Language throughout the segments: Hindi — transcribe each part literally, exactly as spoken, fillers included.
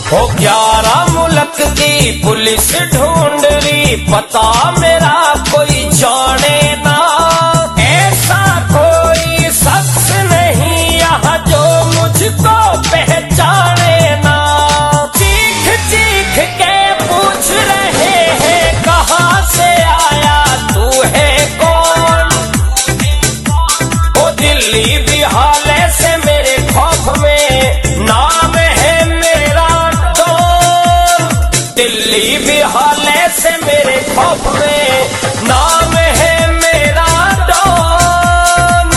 ओ ग्यारह मुल्क की पुलिस ढूंढ रही, पता मेरा कोई जाने ना। ऐसा कोई शख्स नहीं यहाँ जो मुझको पहचाने ना। चीख चीख के पूछ रहे हैं कहाँ से आया तू है कौन। ओ दिल्ली बिहाले से मेरे खौफ में नाम है मेरा डॉन। दिल्ली बिहाले से मेरे खौफ में नाम है मेरा डॉन।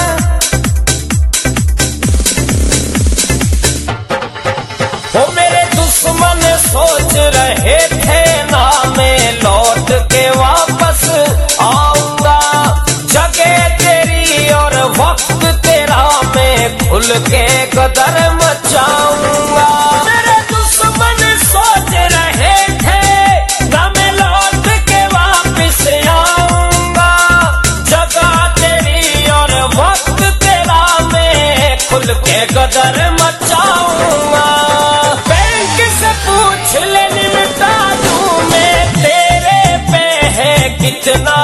वो मेरे दुश्मन सोच रहे थे ना मैं लौट के वापस आऊंगा। जगह तेरी और वक्त तेरा मैं खुल के कदर मचाऊंगा। मेरे दुश्मन सोच रहे थे ना मैं लौट के वापस आऊंगा। जगह तेरी और वक्त तेरा मैं खुल के कदर मचाऊंगा। बैंक से पूछ ले निमटा दूं मैं तेरे पे है कितना